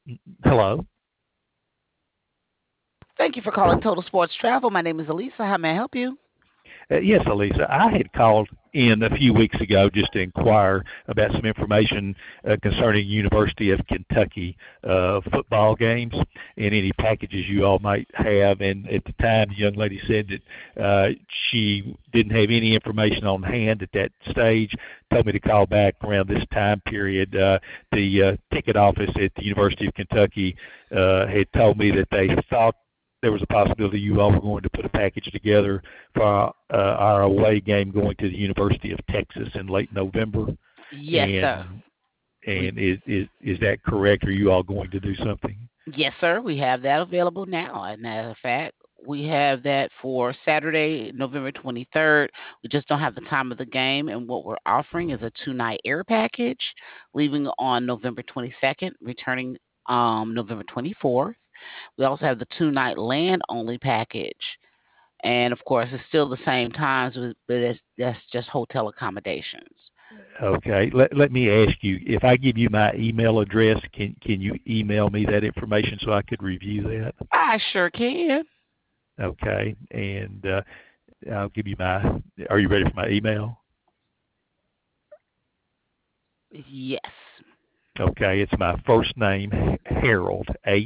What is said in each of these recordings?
Hello. Thank you for calling Total Sports Travel. My name is Elisa. How may I help you? Yes, Elisa. I had called in a few weeks ago just to inquire about some information concerning University of Kentucky football games and any packages you all might have. And at the time, the young lady said that she didn't have any information on hand at that stage. Told me to call back around this time period. The ticket office at the University of Kentucky had told me that they thought there was a possibility you all were going to put a package together for our away game going to the University of Texas in late November. Yes, sir. And We is that correct? Are you all going to do something? yes, sir. We have that available now. As a matter of fact, we have that for Saturday, November 23rd. We just don't have the time of the game, and what we're offering is a two-night air package, leaving on November 22nd, returning November 24th. We also have the two-night land-only package, and of course, it's still the same times, but that's just hotel accommodations. Okay. Let me ask you, if I give you my email address, can you email me that information so I could review that? I sure can. Okay. And I'll give you my. Are you ready for my email? Yes. Okay, it's my first name, Harold,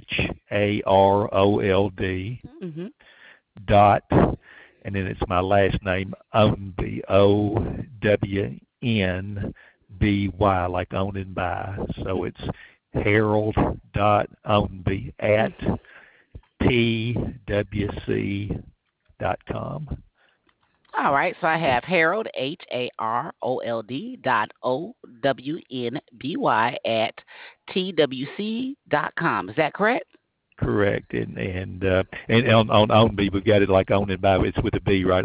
Harold, Hmm. dot, and then it's my last name, Ownby, Ownby, like own and buy. So it's Harold dot Ownby at twc.com. All right. So I have Harold Harold dot at twc.com. Is that correct? Correct, and on Ownby we've got it like own and buy. It's with a B, right?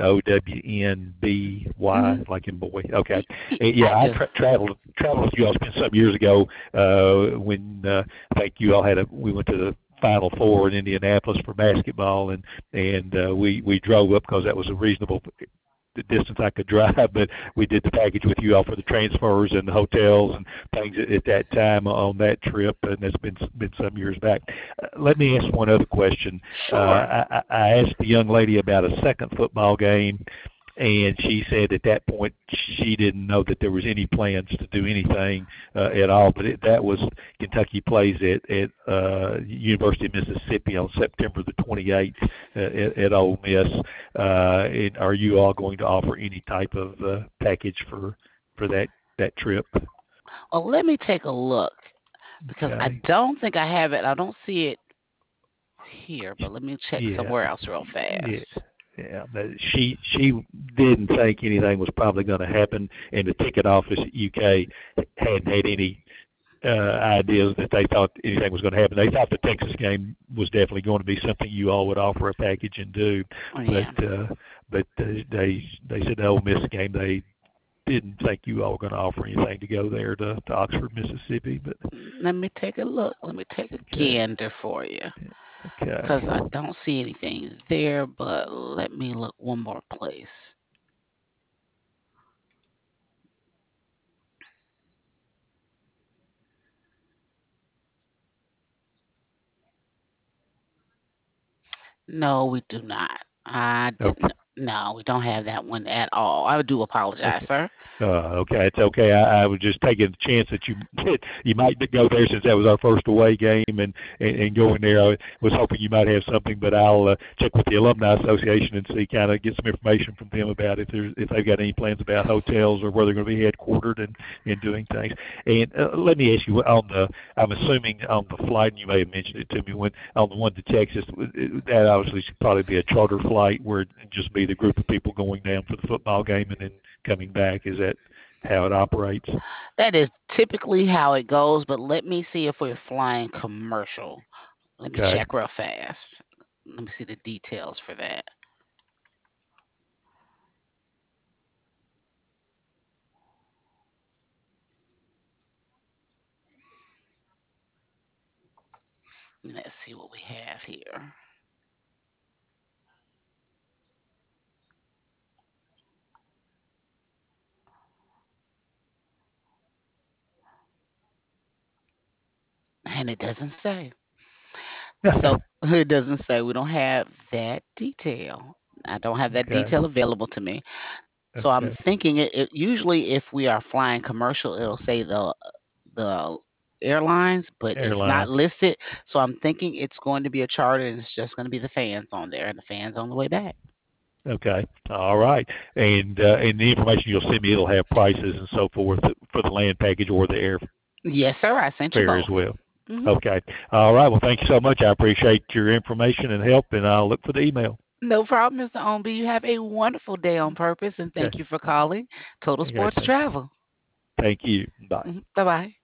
Hmm. Ownby, like in boy. Okay, I yeah, I do. traveled with you all. It's been some years ago when I think you all had a. We went to the Final Four in Indianapolis for basketball, and we drove up because that was a reasonable the distance I could drive, but we did the package with you all for the transfers and the hotels and things at that time on that trip, and that's been some years back. Let me ask one other question. Sure. I asked the young lady about a second football game, and she said at that point she didn't know that there was any plans to do anything at all. But that was Kentucky plays at University of Mississippi on September the 28th at Ole Miss. And are you all going to offer any type of package for that trip? Well, let me take a look because I Okay. don't think I have it. I don't see it here, but let me check Yeah. somewhere else real Yeah. fast. Yeah, but she didn't think anything was probably going to happen, and the ticket office at UK hadn't had any ideas that they thought anything was going to happen. They thought the Texas game was definitely going to be something you all would offer a package and do, Oh, but yeah. they said the Ole Miss game they didn't think you all were going to offer anything to go there to Oxford, Mississippi. But Let me take a look. Let me take a okay, gander for you because I okay, don't see anything there, but let me look one more place. No, we do not. I okay. didn't. No, we don't have that one at all. I do apologize, Okay. sir. Okay, it's okay. I was just taking the chance that you you might go there since that was our first away game, and going there. I was hoping you might have something, but I'll check with the alumni association and see, kind of get some information from them about if they've got any plans about hotels or where they're going to be headquartered and doing things. And let me ask you on the. I'm assuming on the flight, and you may have mentioned it to me when on the one to Texas. That obviously should probably be a charter flight where it just be the group of people going down for the football game and then coming back. Is that how it operates? That is typically how it goes, but let me see if we're flying commercial. Let me Okay. check real fast. Let me see the details for that. Let's see what we have here. And it doesn't say. So it doesn't say. We don't have that detail. I don't have that Okay. detail available to me. So I'm Okay. thinking it usually if we are flying commercial, it'll say the airlines, but it's not Airline. listed. So I'm thinking it's going to be a charter and it's just going to be the fans on there and the fans on the way back. Okay. All right. And the information you'll send me, it'll have prices and so forth for the land package or the Yes, sir. I sent you airfare as both. well. Hmm. Okay. All right. Well, thank you so much. I appreciate your information and help, and I'll look for the email. No problem, Mr. Omby. You have a wonderful day on purpose, and thank Okay. you for calling Total Okay. Sports Travel. Thank you. Bye. Bye bye.